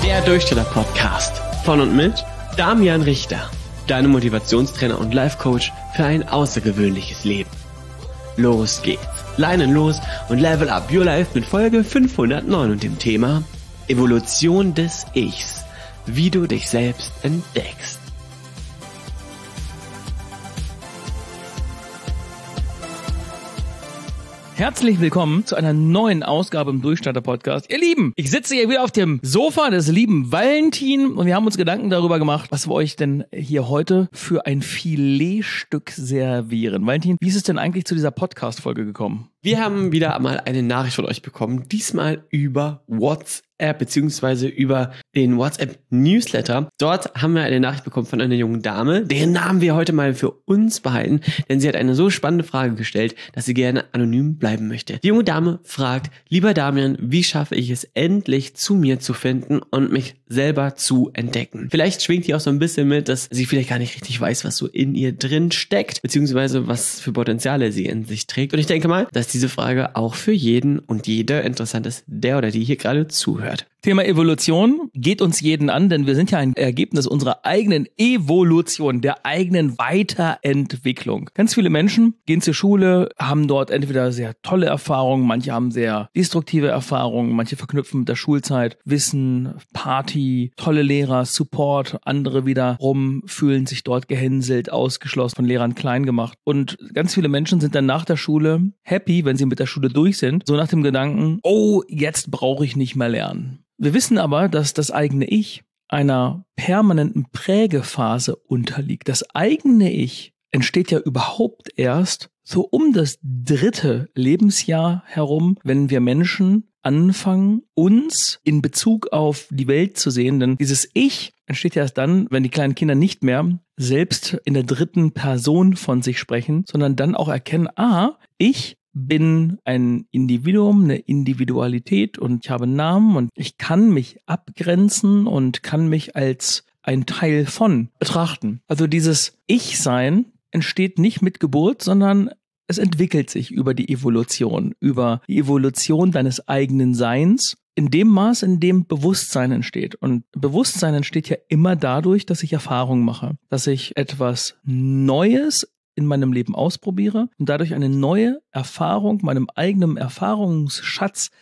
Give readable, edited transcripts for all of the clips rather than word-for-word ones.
Der Durchstarter-Podcast von und mit Damian Richter, deinem Motivationstrainer und Life-Coach für ein außergewöhnliches Leben. Los geht's, leinen los und level up your life mit Folge 509 und dem Thema Evolution des Ichs, wie du dich selbst entdeckst. Herzlich willkommen zu einer neuen Ausgabe im Durchstarter-Podcast. Ihr Lieben, ich sitze hier wieder auf dem Sofa des lieben Valentin und wir haben uns Gedanken darüber gemacht, was wir euch denn hier heute für ein Filetstück servieren. Valentin, wie ist es denn eigentlich zu dieser Podcast-Folge gekommen? Wir haben wieder mal eine Nachricht von euch bekommen, diesmal über WhatsApp beziehungsweise über den WhatsApp-Newsletter. Dort haben wir eine Nachricht bekommen von einer jungen Dame, deren Namen wir heute mal für uns behalten, denn sie hat eine so spannende Frage gestellt, dass sie gerne anonym bleiben möchte. Die junge Dame fragt: Lieber Damian, wie schaffe ich es endlich zu mir zu finden und mich selber zu entdecken? Vielleicht schwingt hier auch so ein bisschen mit, dass sie vielleicht gar nicht richtig weiß, was so in ihr drin steckt, beziehungsweise was für Potenziale sie in sich trägt. Und ich denke mal, dass diese Frage auch für jeden und jede interessant ist, der oder die hier gerade zuhört. Thema Evolution geht uns jeden an, denn wir sind ja ein Ergebnis unserer eigenen Evolution, der eigenen Weiterentwicklung. Ganz viele Menschen gehen zur Schule, haben dort entweder sehr tolle Erfahrungen, manche haben sehr destruktive Erfahrungen, manche verknüpfen mit der Schulzeit Wissen, Party, tolle Lehrer, Support, andere wiederum fühlen sich dort gehänselt, ausgeschlossen, von Lehrern klein gemacht. Und ganz viele Menschen sind dann nach der Schule happy, wenn sie mit der Schule durch sind, so nach dem Gedanken: oh, jetzt brauche ich nicht mehr lernen. Wir wissen aber, dass das eigene Ich einer permanenten Prägephase unterliegt. Das eigene Ich entsteht ja überhaupt erst so um das 3. Lebensjahr herum, wenn wir Menschen anfangen, uns in Bezug auf die Welt zu sehen. Denn dieses Ich entsteht ja erst dann, wenn die kleinen Kinder nicht mehr selbst in der 3. Person von sich sprechen, sondern dann auch erkennen: ich bin ein Individuum, eine Individualität und ich habe einen Namen und ich kann mich abgrenzen und kann mich als ein Teil von betrachten. Also dieses Ich-Sein entsteht nicht mit Geburt, sondern es entwickelt sich über die Evolution deines eigenen Seins, in dem Maß, in dem Bewusstsein entsteht. Und Bewusstsein entsteht ja immer dadurch, dass ich Erfahrungen mache, dass ich etwas Neues in meinem Leben ausprobiere und dadurch eine neue Erfahrung meinem eigenen Erfahrungsschatz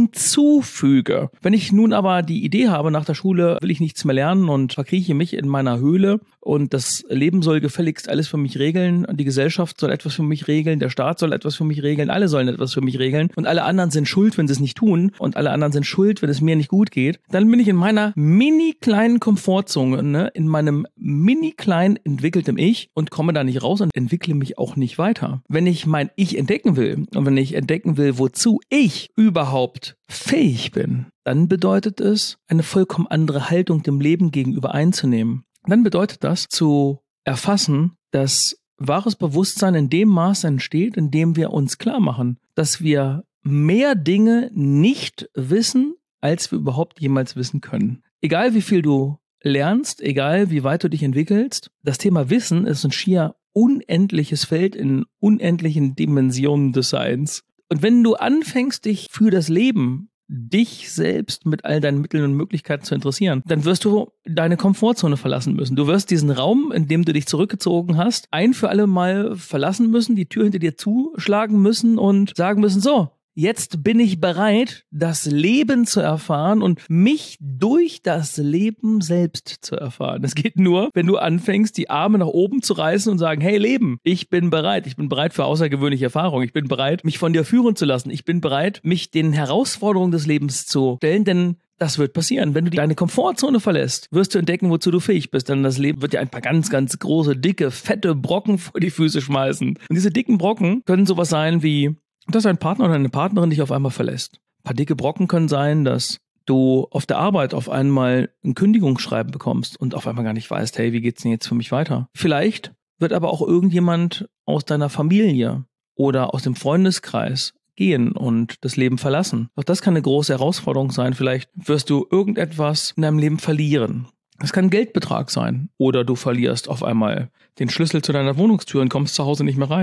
hinzufüge. Wenn ich nun aber die Idee habe, nach der Schule will ich nichts mehr lernen und verkrieche mich in meiner Höhle und das Leben soll gefälligst alles für mich regeln, die Gesellschaft soll etwas für mich regeln, der Staat soll etwas für mich regeln, alle sollen etwas für mich regeln und alle anderen sind schuld, wenn sie es nicht tun und alle anderen sind schuld, wenn es mir nicht gut geht, dann bin ich in meiner mini kleinen Komfortzone, in meinem mini kleinen entwickeltem Ich und komme da nicht raus und entwickle mich auch nicht weiter. Wenn ich mein Ich entdecken will und wenn ich entdecken will, wozu ich überhaupt fähig bin, dann bedeutet es, eine vollkommen andere Haltung dem Leben gegenüber einzunehmen. Dann bedeutet das, zu erfassen, dass wahres Bewusstsein in dem Maß entsteht, in dem wir uns klar machen, dass wir mehr Dinge nicht wissen, als wir überhaupt jemals wissen können. Egal wie viel du lernst, egal wie weit du dich entwickelst, das Thema Wissen ist ein schier unendliches Feld in unendlichen Dimensionen des Seins. Und wenn du anfängst, dich für das Leben, dich selbst mit all deinen Mitteln und Möglichkeiten zu interessieren, dann wirst du deine Komfortzone verlassen müssen. Du wirst diesen Raum, in dem du dich zurückgezogen hast, ein für alle Mal verlassen müssen, die Tür hinter dir zuschlagen müssen und sagen müssen: so, jetzt bin ich bereit, das Leben zu erfahren und mich durch das Leben selbst zu erfahren. Das geht nur, wenn du anfängst, die Arme nach oben zu reißen und sagen: hey Leben, ich bin bereit für außergewöhnliche Erfahrungen. Ich bin bereit, mich von dir führen zu lassen. Ich bin bereit, mich den Herausforderungen des Lebens zu stellen, denn das wird passieren. Wenn du deine Komfortzone verlässt, wirst du entdecken, wozu du fähig bist. Denn das Leben wird dir ein paar ganz, ganz große, dicke, fette Brocken vor die Füße schmeißen. Und diese dicken Brocken können sowas sein wie, dass ein Partner oder eine Partnerin dich auf einmal verlässt. Ein paar dicke Brocken können sein, dass du auf der Arbeit auf einmal ein Kündigungsschreiben bekommst und auf einmal gar nicht weißt: hey, wie geht's denn jetzt für mich weiter? Vielleicht wird aber auch irgendjemand aus deiner Familie oder aus dem Freundeskreis gehen und das Leben verlassen. Auch das kann eine große Herausforderung sein. Vielleicht wirst du irgendetwas in deinem Leben verlieren. Es kann ein Geldbetrag sein oder du verlierst auf einmal den Schlüssel zu deiner Wohnungstür und kommst zu Hause nicht mehr rein.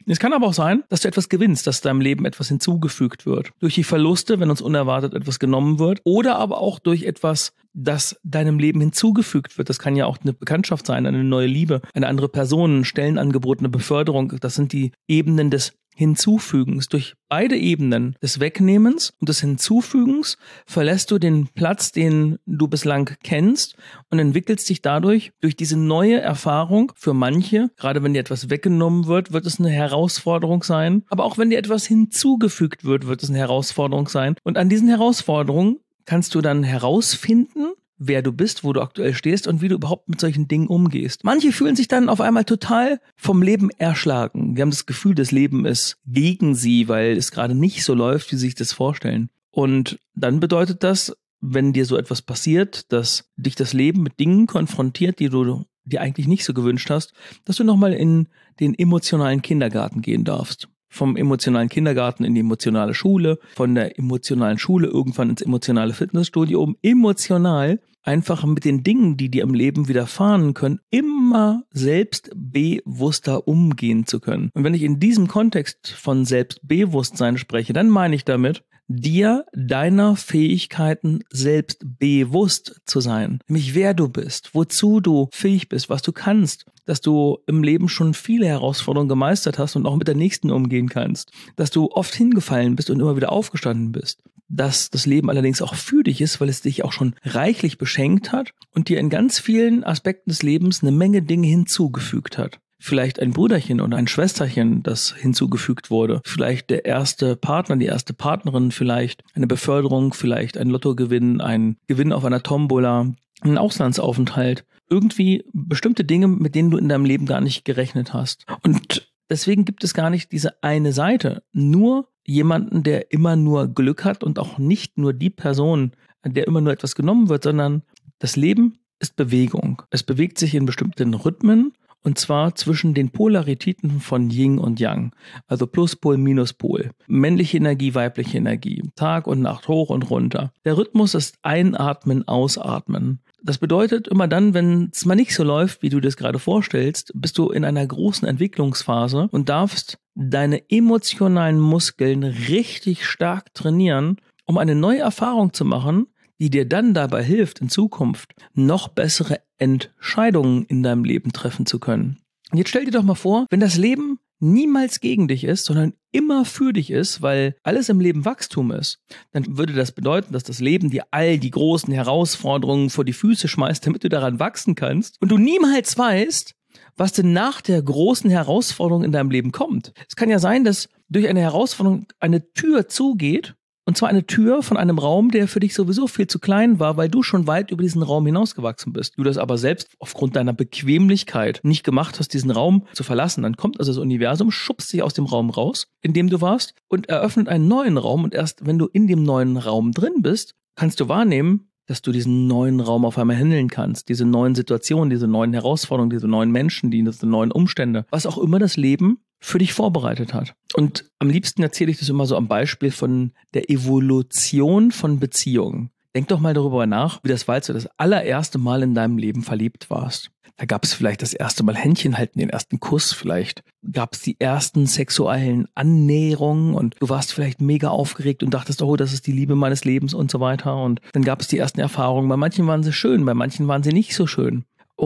Es kann aber auch sein, dass du etwas gewinnst, dass deinem Leben etwas hinzugefügt wird. Durch die Verluste, wenn uns unerwartet etwas genommen wird, oder aber auch durch etwas, das deinem Leben hinzugefügt wird. Das kann ja auch eine Bekanntschaft sein, eine neue Liebe, eine andere Person, ein Stellenangebot, eine Beförderung. Das sind die Ebenen des Hinzufügens. Durch beide Ebenen des Wegnehmens und des Hinzufügens verlässt du den Platz, den du bislang kennst und entwickelst dich dadurch durch diese neue Erfahrung. Für manche, gerade wenn dir etwas weggenommen wird, wird es eine Herausforderung sein. Aber auch wenn dir etwas hinzugefügt wird, wird es eine Herausforderung sein. Und an diesen Herausforderungen kannst du dann herausfinden, wer du bist, wo du aktuell stehst und wie du überhaupt mit solchen Dingen umgehst. Manche fühlen sich dann auf einmal total vom Leben erschlagen. Die haben das Gefühl, das Leben ist gegen sie, weil es gerade nicht so läuft, wie sie sich das vorstellen. Und dann bedeutet das, wenn dir so etwas passiert, dass dich das Leben mit Dingen konfrontiert, die du dir eigentlich nicht so gewünscht hast, dass du nochmal in den emotionalen Kindergarten gehen darfst. Vom emotionalen Kindergarten in die emotionale Schule, von der emotionalen Schule irgendwann ins emotionale Fitnessstudio, um emotional einfach mit den Dingen, die dir im Leben widerfahren können, immer selbstbewusster umgehen zu können. Und wenn ich in diesem Kontext von Selbstbewusstsein spreche, dann meine ich damit, dir deiner Fähigkeiten selbst bewusst zu sein. Nämlich wer du bist, wozu du fähig bist, was du kannst, dass du im Leben schon viele Herausforderungen gemeistert hast und auch mit der nächsten umgehen kannst, dass du oft hingefallen bist und immer wieder aufgestanden bist, dass das Leben allerdings auch für dich ist, weil es dich auch schon reichlich beschenkt hat und dir in ganz vielen Aspekten des Lebens eine Menge Dinge hinzugefügt hat. Vielleicht ein Brüderchen oder ein Schwesterchen, das hinzugefügt wurde. Vielleicht der erste Partner, die erste Partnerin, vielleicht eine Beförderung, vielleicht ein Lottogewinn, ein Gewinn auf einer Tombola, ein Auslandsaufenthalt. Irgendwie bestimmte Dinge, mit denen du in deinem Leben gar nicht gerechnet hast. Und deswegen gibt es gar nicht diese eine Seite. Nur jemanden, der immer nur Glück hat und auch nicht nur die Person, an der immer nur etwas genommen wird, sondern das Leben ist Bewegung. Es bewegt sich in bestimmten Rhythmen. Und zwar zwischen den Polaritäten von Yin und Yang, also Pluspol, Minuspol, männliche Energie, weibliche Energie, Tag und Nacht, hoch und runter. Der Rhythmus ist Einatmen, Ausatmen. Das bedeutet, immer dann, wenn es mal nicht so läuft, wie du das gerade vorstellst, bist du in einer großen Entwicklungsphase und darfst deine emotionalen Muskeln richtig stark trainieren, um eine neue Erfahrung zu machen, die dir dann dabei hilft, in Zukunft noch bessere Entscheidungen in deinem Leben treffen zu können. Und jetzt stell dir doch mal vor, wenn das Leben niemals gegen dich ist, sondern immer für dich ist, weil alles im Leben Wachstum ist, dann würde das bedeuten, dass das Leben dir all die großen Herausforderungen vor die Füße schmeißt, damit du daran wachsen kannst und du niemals weißt, was denn nach der großen Herausforderung in deinem Leben kommt. Es kann ja sein, dass durch eine Herausforderung eine Tür zugeht, und zwar eine Tür von einem Raum, der für dich sowieso viel zu klein war, weil du schon weit über diesen Raum hinausgewachsen bist. Du das aber selbst aufgrund deiner Bequemlichkeit nicht gemacht hast, diesen Raum zu verlassen. Dann kommt also das Universum, schubst dich aus dem Raum raus, in dem du warst, und eröffnet einen neuen Raum. Und erst wenn du in dem neuen Raum drin bist, kannst du wahrnehmen, dass du diesen neuen Raum auf einmal handeln kannst. Diese neuen Situationen, diese neuen Herausforderungen, diese neuen Menschen, diese neuen Umstände. Was auch immer das Leben für dich vorbereitet hat. Und am liebsten erzähle ich das immer so am Beispiel von der Evolution von Beziehungen. Denk doch mal darüber nach, wie das war, als du das allererste Mal in deinem Leben verliebt warst. Da gab es vielleicht das erste Mal Händchen halten, den ersten Kuss, vielleicht gab es die ersten sexuellen Annäherungen und du warst vielleicht mega aufgeregt und dachtest, oh, das ist die Liebe meines Lebens und so weiter. Und dann gab es die ersten Erfahrungen. Bei manchen waren sie schön, bei manchen waren sie nicht so schön.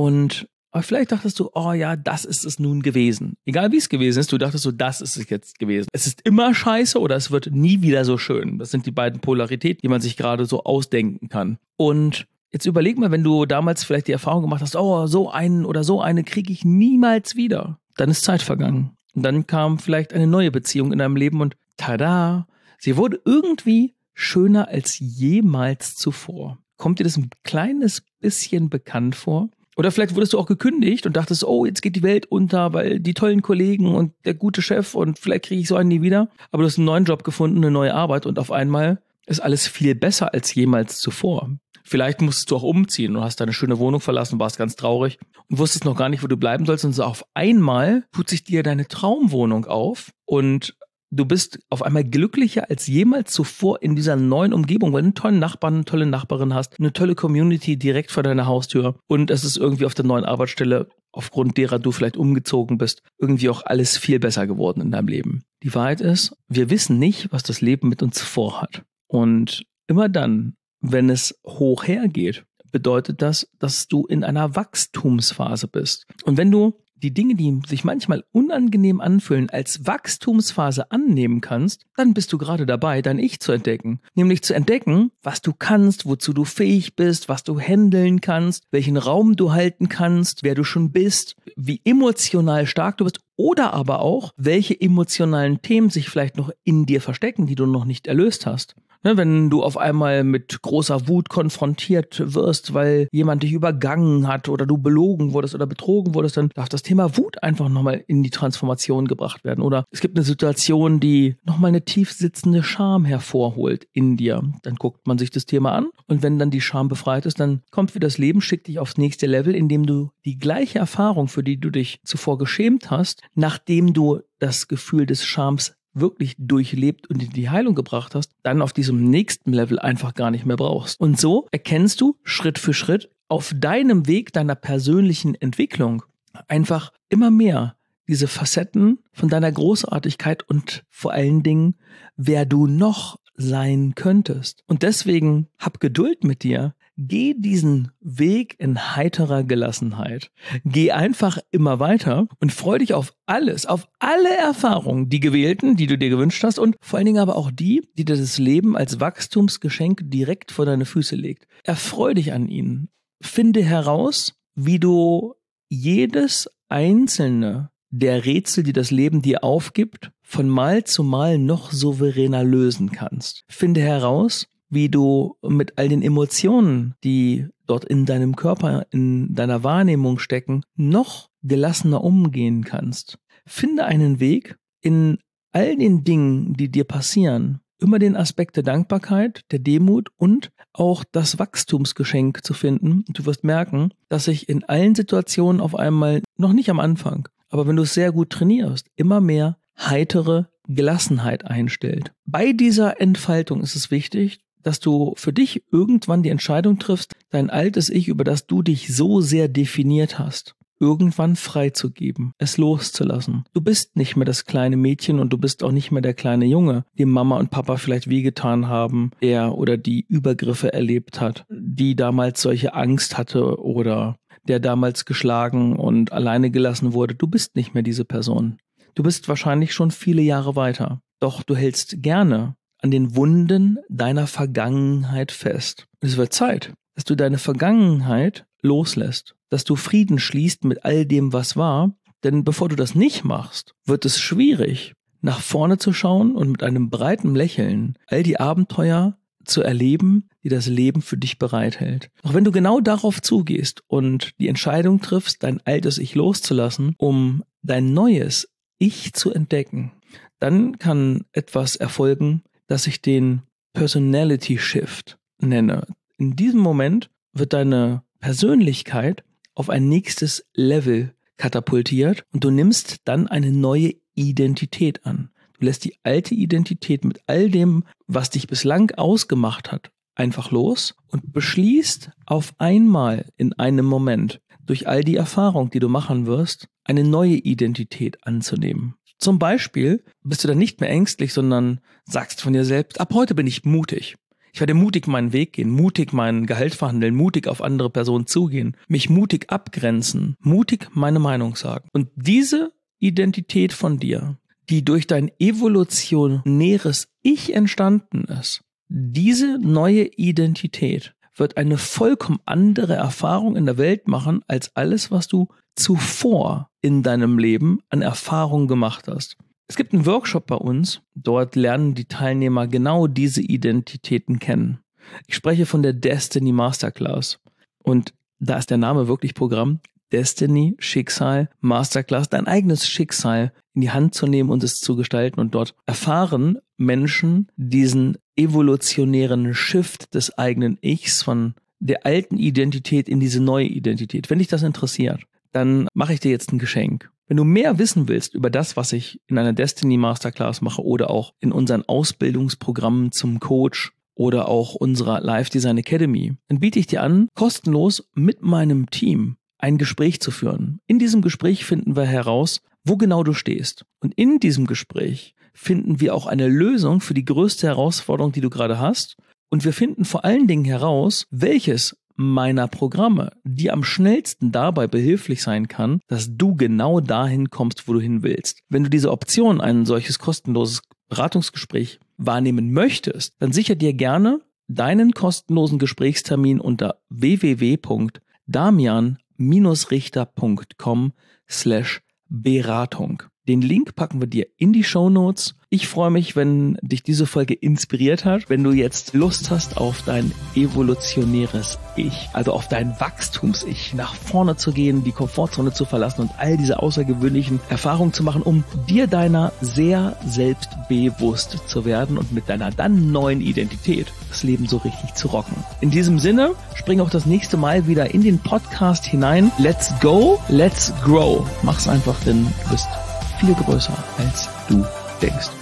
Aber vielleicht dachtest du, oh ja, das ist es nun gewesen. Egal wie es gewesen ist, du dachtest so, das ist es jetzt gewesen. Es ist immer scheiße oder es wird nie wieder so schön. Das sind die beiden Polaritäten, die man sich gerade so ausdenken kann. Und jetzt überleg mal, wenn du damals vielleicht die Erfahrung gemacht hast, oh, so einen oder so eine kriege ich niemals wieder. Dann ist Zeit vergangen. Und dann kam vielleicht eine neue Beziehung in deinem Leben und tada, sie wurde irgendwie schöner als jemals zuvor. Kommt dir das ein kleines bisschen bekannt vor? Oder vielleicht wurdest du auch gekündigt und dachtest, oh, jetzt geht die Welt unter, weil die tollen Kollegen und der gute Chef und vielleicht kriege ich so einen nie wieder. Aber du hast einen neuen Job gefunden, eine neue Arbeit und auf einmal ist alles viel besser als jemals zuvor. Vielleicht musstest du auch umziehen und hast deine schöne Wohnung verlassen, warst ganz traurig und wusstest noch gar nicht, wo du bleiben sollst. Und so auf einmal tut sich dir deine Traumwohnung auf und du bist auf einmal glücklicher als jemals zuvor in dieser neuen Umgebung, weil du einen tollen Nachbarn, eine tolle Nachbarin hast, eine tolle Community direkt vor deiner Haustür und es ist irgendwie auf der neuen Arbeitsstelle aufgrund derer du vielleicht umgezogen bist, irgendwie auch alles viel besser geworden in deinem Leben. Die Wahrheit ist, wir wissen nicht, was das Leben mit uns vorhat. Und immer dann, wenn es hoch hergeht, bedeutet das, dass du in einer Wachstumsphase bist. Und wenn du die Dinge, die sich manchmal unangenehm anfühlen, als Wachstumsphase annehmen kannst, dann bist du gerade dabei, dein Ich zu entdecken. Nämlich zu entdecken, was du kannst, wozu du fähig bist, was du handeln kannst, welchen Raum du halten kannst, wer du schon bist, wie emotional stark du bist oder aber auch, welche emotionalen Themen sich vielleicht noch in dir verstecken, die du noch nicht erlöst hast. Wenn du auf einmal mit großer Wut konfrontiert wirst, weil jemand dich übergangen hat oder du belogen wurdest oder betrogen wurdest, dann darf das Thema Wut einfach nochmal in die Transformation gebracht werden. Oder es gibt eine Situation, die nochmal eine tief sitzende Scham hervorholt in dir. Dann guckt man sich das Thema an und wenn dann die Scham befreit ist, dann kommt wieder das Leben, schickt dich aufs nächste Level, indem du die gleiche Erfahrung, für die du dich zuvor geschämt hast, nachdem du das Gefühl des Schams wirklich durchlebt und in die Heilung gebracht hast, dann auf diesem nächsten Level einfach gar nicht mehr brauchst. Und so erkennst du Schritt für Schritt auf deinem Weg deiner persönlichen Entwicklung einfach immer mehr diese Facetten von deiner Großartigkeit und vor allen Dingen, wer du noch sein könntest. Und deswegen hab Geduld mit dir. Geh diesen Weg in heiterer Gelassenheit. Geh einfach immer weiter und freu dich auf alles, auf alle Erfahrungen, die gewählten, die du dir gewünscht hast und vor allen Dingen aber auch die dir das Leben als Wachstumsgeschenk direkt vor deine Füße legt. Erfreu dich an ihnen. Finde heraus, wie du jedes einzelne der Rätsel, die das Leben dir aufgibt, von Mal zu Mal noch souveräner lösen kannst. Finde heraus, wie du mit all den Emotionen, die dort in deinem Körper, in deiner Wahrnehmung stecken, noch gelassener umgehen kannst. Finde einen Weg, in all den Dingen, die dir passieren, immer den Aspekt der Dankbarkeit, der Demut und auch das Wachstumsgeschenk zu finden. Und du wirst merken, dass sich in allen Situationen auf einmal, noch nicht am Anfang, aber wenn du es sehr gut trainierst, immer mehr heitere Gelassenheit einstellt. Bei dieser Entfaltung ist es wichtig, dass du für dich irgendwann die Entscheidung triffst, dein altes Ich, über das du dich so sehr definiert hast, irgendwann freizugeben, es loszulassen. Du bist nicht mehr das kleine Mädchen und du bist auch nicht mehr der kleine Junge, dem Mama und Papa vielleicht wehgetan haben, der oder die Übergriffe erlebt hat, die damals solche Angst hatte oder der damals geschlagen und alleine gelassen wurde. Du bist nicht mehr diese Person. Du bist wahrscheinlich schon viele Jahre weiter. Doch du hältst gerne an den Wunden deiner Vergangenheit fest. Es wird Zeit, dass du deine Vergangenheit loslässt, dass du Frieden schließt mit all dem, was war. Denn bevor du das nicht machst, wird es schwierig, nach vorne zu schauen und mit einem breiten Lächeln all die Abenteuer zu erleben, die das Leben für dich bereithält. Doch wenn du genau darauf zugehst und die Entscheidung triffst, dein altes Ich loszulassen, um dein neues Ich zu entdecken, dann kann etwas erfolgen, das ich den Personality Shift nenne. In diesem Moment wird deine Persönlichkeit auf ein nächstes Level katapultiert und du nimmst dann eine neue Identität an. Du lässt die alte Identität mit all dem, was dich bislang ausgemacht hat, einfach los und beschließt auf einmal in einem Moment, durch all die Erfahrung, die du machen wirst, eine neue Identität anzunehmen. Zum Beispiel bist du dann nicht mehr ängstlich, sondern sagst von dir selbst, ab heute bin ich mutig. Ich werde mutig meinen Weg gehen, mutig mein Gehalt verhandeln, mutig auf andere Personen zugehen, mich mutig abgrenzen, mutig meine Meinung sagen. Und diese Identität von dir, die durch dein evolutionäres Ich entstanden ist, diese neue Identität wird eine vollkommen andere Erfahrung in der Welt machen, als alles, was du zuvor in deinem Leben an Erfahrung gemacht hast. Es gibt einen Workshop bei uns, dort lernen die Teilnehmer genau diese Identitäten kennen. Ich spreche von der Destiny Masterclass und da ist der Name wirklich Programm. Destiny, Schicksal, Masterclass, dein eigenes Schicksal in die Hand zu nehmen und es zu gestalten. Und dort erfahren Menschen diesen evolutionären Shift des eigenen Ichs von der alten Identität in diese neue Identität. Wenn dich das interessiert, dann mache ich dir jetzt ein Geschenk. Wenn du mehr wissen willst über das, was ich in einer Destiny Masterclass mache oder auch in unseren Ausbildungsprogrammen zum Coach oder auch unserer Live Design Academy, dann biete ich dir an, kostenlos mit meinem Team ein Gespräch zu führen. In diesem Gespräch finden wir heraus, wo genau du stehst. Und in diesem Gespräch finden wir auch eine Lösung für die größte Herausforderung, die du gerade hast. Und wir finden vor allen Dingen heraus, welches meiner Programme dir am schnellsten dabei behilflich sein kann, dass du genau dahin kommst, wo du hin willst. Wenn du diese Option, ein solches kostenloses Beratungsgespräch wahrnehmen möchtest, dann sicher dir gerne deinen kostenlosen Gesprächstermin unter www.damian-richter.com/Beratung. Den Link packen wir dir in die Shownotes. Ich freue mich, wenn dich diese Folge inspiriert hat, wenn du jetzt Lust hast auf dein evolutionäres Ich, also auf dein Wachstums-Ich, nach vorne zu gehen, die Komfortzone zu verlassen und all diese außergewöhnlichen Erfahrungen zu machen, um dir deiner sehr selbstbewusst zu werden und mit deiner dann neuen Identität das Leben so richtig zu rocken. In diesem Sinne, spring auch das nächste Mal wieder in den Podcast hinein. Let's go, let's grow. Mach's einfach, denn du bist viel größer, als du denkst.